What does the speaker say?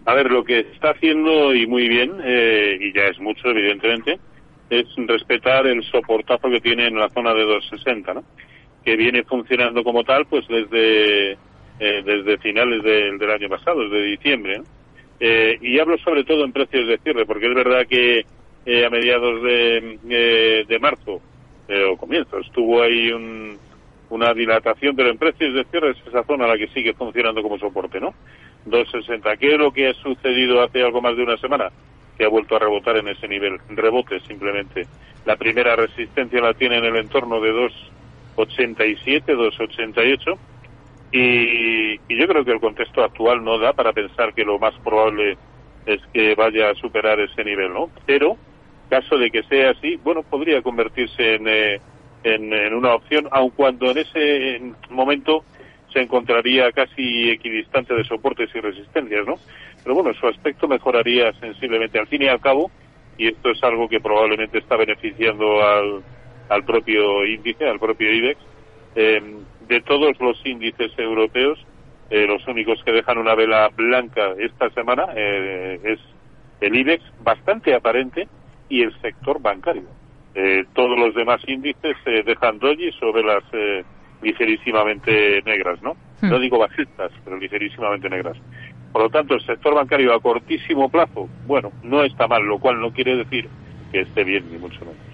A ver, lo que está haciendo, y muy bien, y ya es mucho, evidentemente, es respetar el soportazo que tiene en la zona de 2,60, ¿no? Que viene funcionando como tal, pues desde finales del año pasado, desde diciembre, ¿no? Y hablo sobre todo en precios de cierre, porque es verdad que a mediados de marzo, o comienzos, tuvo ahí una dilatación, pero en precios de cierre es esa zona la que sigue funcionando como soporte, ¿no? 2,60. ¿Qué es lo que ha sucedido hace algo más de una semana? Que ha vuelto a rebotar en ese nivel. Rebote, simplemente. La primera resistencia la tiene en el entorno de 2,87, 2,88. Y yo creo que el contexto actual no da para pensar que lo más probable es que vaya a superar ese nivel, ¿no? Pero, caso de que sea así, bueno, podría convertirse en una opción, aun cuando en ese momento se encontraría casi equidistante de soportes y resistencias, ¿no? Pero bueno, su aspecto mejoraría sensiblemente. Al fin y al cabo, y esto es algo que probablemente está beneficiando al propio índice, al propio IBEX, de todos los índices europeos, los únicos que dejan una vela blanca esta semana es el IBEX, bastante aparente, y el sector bancario. Todos los demás índices dejan dojis o velas ligerísimamente negras, ¿no? No digo bajistas, pero ligerísimamente negras. Por lo tanto, el sector bancario a cortísimo plazo, bueno, no está mal, lo cual no quiere decir que esté bien, ni mucho menos.